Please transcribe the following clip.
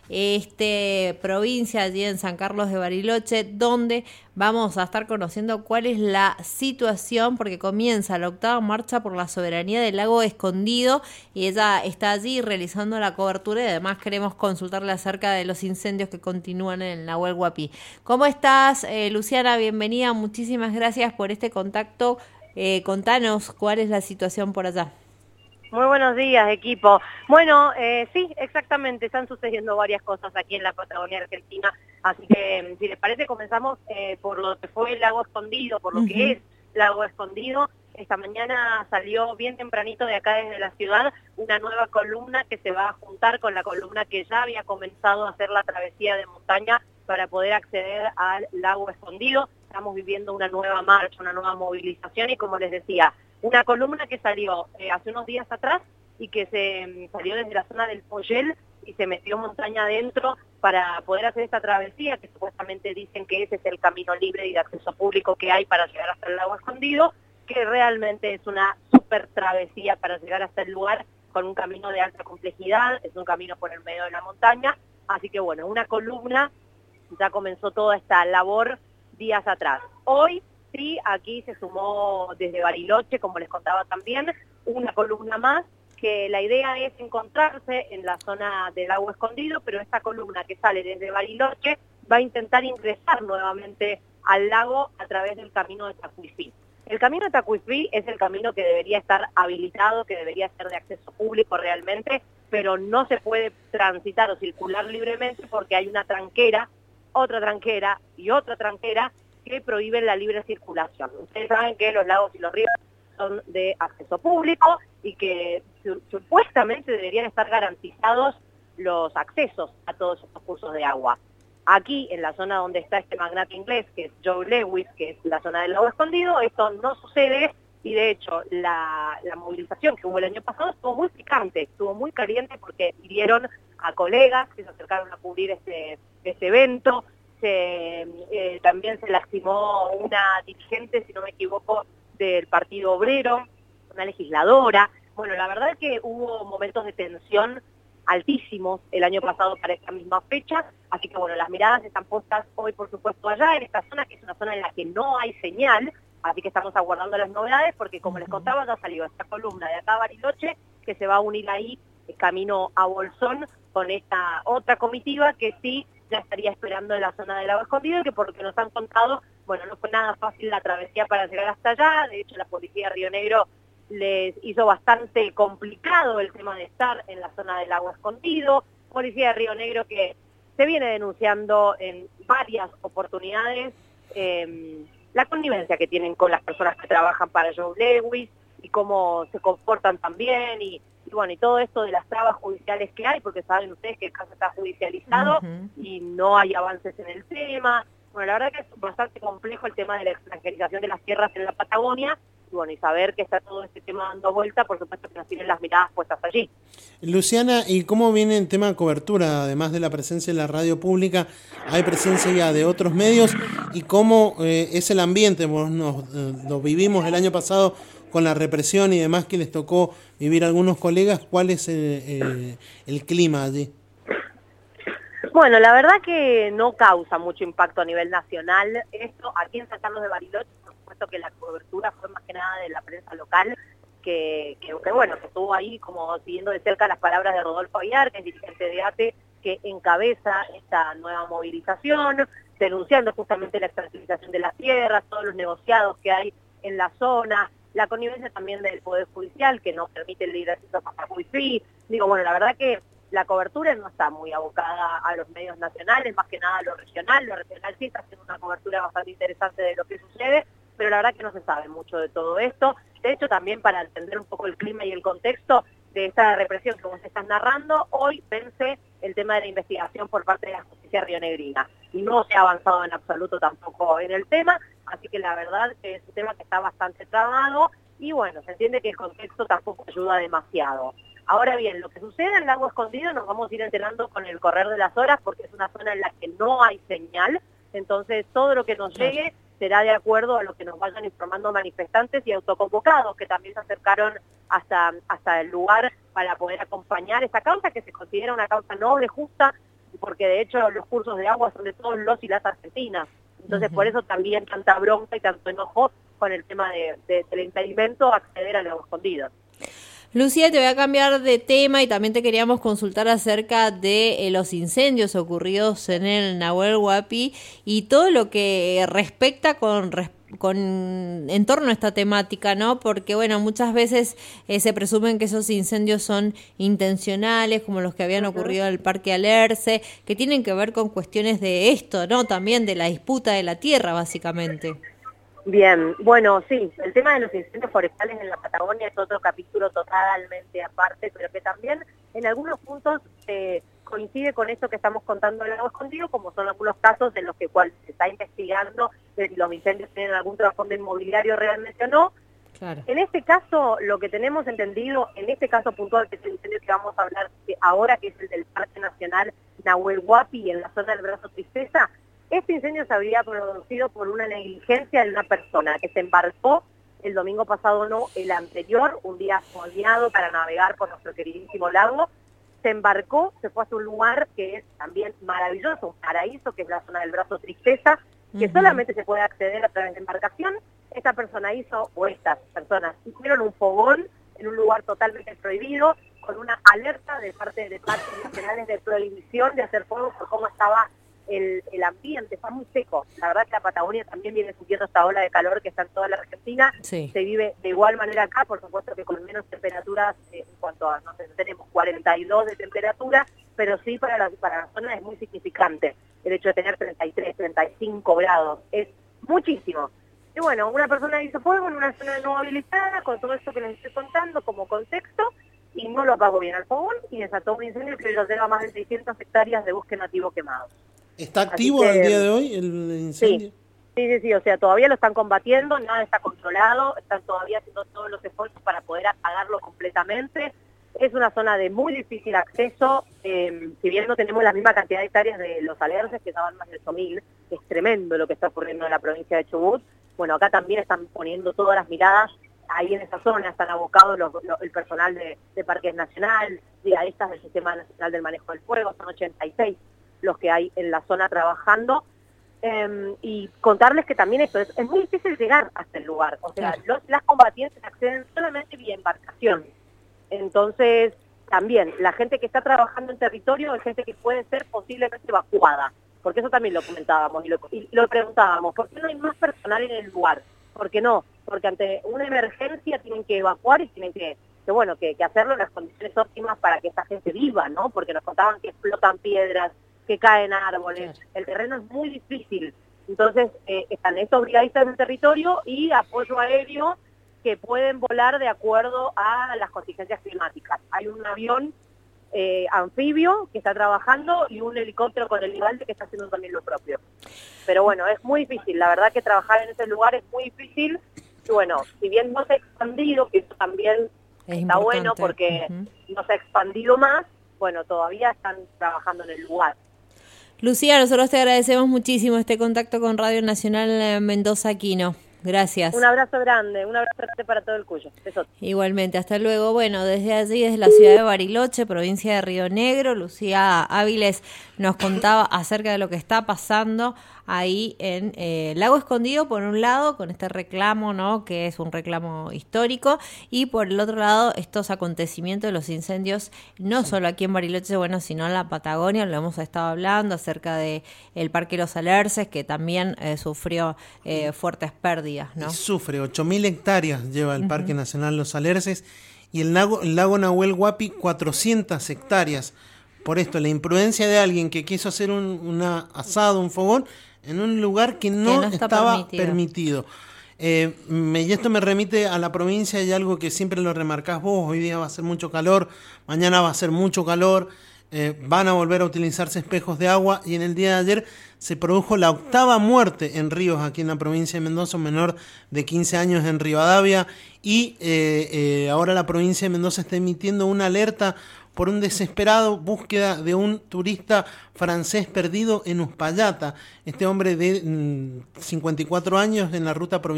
provincia, allí en San Carlos de Bariloche, donde vamos a estar conociendo cuál es la situación, porque comienza la 8ª marcha por la soberanía del Lago Escondido y ella está allí realizando la cobertura y además queremos consultarle acerca de los incendios que continúan en Nahuel Huapi. ¿Cómo estás, Luciana? Bienvenida, muchísimas gracias por este contacto. Contanos cuál es la situación por allá. Muy buenos días, equipo. Bueno, sí, exactamente, están sucediendo varias cosas aquí en la Patagonia Argentina, así que si les parece comenzamos por lo que fue el Lago Escondido, por lo que es Lago Escondido. Esta mañana salió bien tempranito de acá desde la ciudad una nueva columna que se va a juntar con la columna que ya había comenzado a hacer la travesía de montaña para poder acceder al Lago Escondido. Estamos viviendo una nueva marcha, una nueva movilización y como les decía, una columna que salió hace unos días atrás y que se salió desde la zona del Poyel y se metió montaña adentro para poder hacer esta travesía, que supuestamente dicen que ese es el camino libre y de acceso público que hay para llegar hasta el Lago Escondido, que realmente es una súper travesía para llegar hasta el lugar con un camino de alta complejidad, es un camino por el medio de la montaña, así que bueno, una columna, ya comenzó toda esta labor días atrás. Hoy sí, aquí se sumó desde Bariloche, como les contaba también, una columna más, que la idea es encontrarse en la zona del Lago Escondido, pero esta columna que sale desde Bariloche va a intentar ingresar nuevamente al lago a través del camino de Tacuifí. El camino de Tacuifí es el camino que debería estar habilitado, que debería ser de acceso público realmente, pero no se puede transitar o circular libremente porque hay una tranquera, otra tranquera y otra tranquera que prohíben la libre circulación. Ustedes saben que los lagos y los ríos son de acceso público y que supuestamente deberían estar garantizados los accesos a todos estos cursos de agua. Aquí, en la zona donde está este magnate inglés, que es Joe Lewis, que es la zona del Lago Escondido, esto no sucede y de hecho la movilización que hubo el año pasado estuvo muy picante, estuvo muy caliente porque hirieron a colegas que se acercaron a cubrir este evento. También se lastimó una dirigente, si no me equivoco, del Partido Obrero, una legisladora. Bueno, la verdad es que hubo momentos de tensión altísimos el año pasado para esta misma fecha, así que bueno, las miradas están puestas hoy por supuesto allá, en esta zona, que es una zona en la que no hay señal, así que estamos aguardando las novedades, porque como les contaba, ya salió esta columna de acá a Bariloche, que se va a unir ahí, camino a Bolsón, con esta otra comitiva que sí ya estaría esperando en la zona del Lago Escondido, que por lo que nos han contado, bueno, no fue nada fácil la travesía para llegar hasta allá, de hecho la policía de Río Negro les hizo bastante complicado el tema de estar en la zona del Lago Escondido, policía de Río Negro que se viene denunciando en varias oportunidades la connivencia que tienen con las personas que trabajan para Joe Lewis y cómo se comportan también y bueno, y todo esto de las trabas judiciales que hay, porque saben ustedes que el caso está judicializado y no hay avances en el tema. Bueno, la verdad que es bastante complejo el tema de la extranjerización de las tierras en la Patagonia, y bueno, y saber que está todo este tema dando vuelta, por supuesto que nos tienen las miradas puestas allí. Luciana, ¿y cómo viene el tema de cobertura? Además de la presencia en la radio pública, ¿hay presencia ya de otros medios? ¿Y cómo es el ambiente? Lo vivimos el año pasado con la represión y demás que les tocó vivir a algunos colegas. ¿Cuál es el clima allí? Bueno, la verdad que no causa mucho impacto a nivel nacional. Esto aquí en San Carlos de Bariloche, por supuesto que la cobertura fue más que nada de la prensa local, que bueno, que estuvo ahí como siguiendo de cerca las palabras de Rodolfo Aguiar, que es dirigente de ATE, que encabeza esta nueva movilización, denunciando justamente la extranjerización de las tierras, todos los negociados que hay en la zona, la connivencia también del Poder Judicial, que no permite el libre acceso a Tacuifí. Digo, bueno, la verdad que la cobertura no está muy abocada a los medios nacionales, más que nada a lo regional sí está haciendo una cobertura bastante interesante de lo que sucede, pero la verdad que no se sabe mucho de todo esto. De hecho, también para entender un poco el clima y el contexto de esta represión que vos estás narrando, hoy vence el tema de la investigación por parte de la justicia rionegrina, y no se ha avanzado en absoluto tampoco en el tema, así que la verdad que es un tema que está bastante trabado, y bueno, se entiende que el contexto tampoco ayuda demasiado. Ahora bien, lo que sucede en el Lago Escondido nos vamos a ir enterando con el correr de las horas, porque es una zona en la que no hay señal, entonces todo lo que nos llegue será de acuerdo a lo que nos vayan informando manifestantes y autoconvocados, que también se acercaron hasta el lugar para poder acompañar esta causa, que se considera una causa noble, justa, porque de hecho los cursos de agua son de todos los y las argentinas. Entonces por eso también tanta bronca y tanto enojo con el tema del impedimento a acceder al lago escondido. Lucía, te voy a cambiar de tema y también te queríamos consultar acerca de los incendios ocurridos en el Nahuel Huapi y todo lo que respecta en torno a esta temática, ¿no? Porque, bueno, muchas veces se presumen que esos incendios son intencionales, como los que habían ocurrido en el Parque Alerce, que tienen que ver con cuestiones de esto, ¿no? También de la disputa de la tierra, básicamente. Bien, bueno, sí, el tema de los incendios forestales en la Patagonia es otro capítulo totalmente aparte, pero que también en algunos puntos coincide con esto que estamos contando en el lago escondido, como son algunos casos en los que se está investigando si los incendios tienen algún trasfondo inmobiliario realmente o no. Claro. En este caso, lo que tenemos entendido, en este caso puntual, que es el incendio que vamos a hablar ahora, que es el del Parque Nacional Nahuel Huapi, en la zona del Brazo Tristeza, este incendio se habría producido por una negligencia de una persona que se embarcó el domingo pasado, no el anterior, un día soleado para navegar por nuestro queridísimo lago. Se embarcó, se fue hacia un lugar que es también maravilloso, un paraíso, que es la zona del Brazo Tristeza, que solamente se puede acceder a través de embarcación. Esta persona estas personas hicieron un fogón en un lugar totalmente prohibido, con una alerta de parte de parques nacionales de prohibición de hacer fuego por cómo estaba el ambiente. Está muy seco. La verdad que la Patagonia también viene sintiendo esta ola de calor que está en toda la Argentina. Sí. Se vive de igual manera acá, por supuesto que con menos temperaturas, en cuanto a, no sé, tenemos 42 de temperatura, pero sí para la zona es muy significante. El hecho de tener 33, 35 grados es muchísimo. Y bueno, una persona hizo fuego en una zona no habilitada, con todo esto que les estoy contando como contexto, y no lo apagó bien al fogón y desató un incendio que ya lleva más de 600 hectáreas de bosque nativo quemado. ¿Está activo el día de hoy el incendio? Sí, o sea, todavía lo están combatiendo, nada está controlado, están todavía haciendo todos los esfuerzos para poder apagarlo completamente. Es una zona de muy difícil acceso, si bien no tenemos la misma cantidad de hectáreas de los alerces, que estaban más de 8.000, es tremendo lo que está ocurriendo en la provincia de Chubut. Bueno, acá también están poniendo todas las miradas, ahí en esa zona están abocados el personal de Parques Nacional, brigadistas del Sistema Nacional del Manejo del Fuego, son 86 los que hay en la zona trabajando, y contarles que también esto es muy difícil llegar hasta el lugar, o sea, las combatientes acceden solamente vía embarcación. Entonces, también, la gente que está trabajando en territorio es gente que puede ser posiblemente evacuada, porque eso también lo comentábamos y lo preguntábamos, ¿por qué no hay más personal en el lugar? ¿Por qué no? Porque ante una emergencia tienen que evacuar y tienen que hacerlo en las condiciones óptimas para que esta gente viva, ¿no? Porque nos contaban que explotan piedras, que caen árboles, el terreno es muy difícil. Entonces, están estos brigadistas del territorio y apoyo aéreo que pueden volar de acuerdo a las contingencias climáticas. Hay un avión anfibio que está trabajando y un helicóptero con el Ivalde que está haciendo también lo propio. Pero bueno, es muy difícil, la verdad que trabajar en ese lugar es muy difícil. Y bueno, si bien no se ha expandido, que eso también está bueno porque no se ha expandido más, bueno, todavía están trabajando en el lugar. Lucía, nosotros te agradecemos muchísimo este contacto con Radio Nacional Mendoza Aquino. Gracias. Un abrazo grande para todo el Cuyo. Besos. Igualmente, hasta luego. Bueno, desde allí, desde la ciudad de Bariloche, provincia de Río Negro, Lucía Áviles nos contaba acerca de lo que está pasando ahí en Lago Escondido, por un lado, con este reclamo, ¿no?, que es un reclamo histórico, y por el otro lado, estos acontecimientos de los incendios, no solo aquí en Bariloche, bueno, sino en la Patagonia, lo hemos estado hablando, acerca de el Parque Los Alerces, que también sufrió fuertes pérdidas, ¿no? Y sufre, 8.000 hectáreas lleva el Parque Nacional Los Alerces, y el lago Nahuel Huapi, 400 hectáreas. Por esto, la imprudencia de alguien que quiso hacer un asado, un fogón, en un lugar que no estaba permitido. Y esto me remite a la provincia, y algo que siempre lo remarcás vos: hoy día va a ser mucho calor, mañana va a ser mucho calor, van a volver a utilizarse espejos de agua, y en el día de ayer se produjo la 8ª muerte en ríos aquí en la provincia de Mendoza, un menor de 15 años en Rivadavia, y ahora la provincia de Mendoza está emitiendo una alerta por un desesperado búsqueda de un turista francés perdido en Uspallata. Este hombre de 54 años en la ruta provincial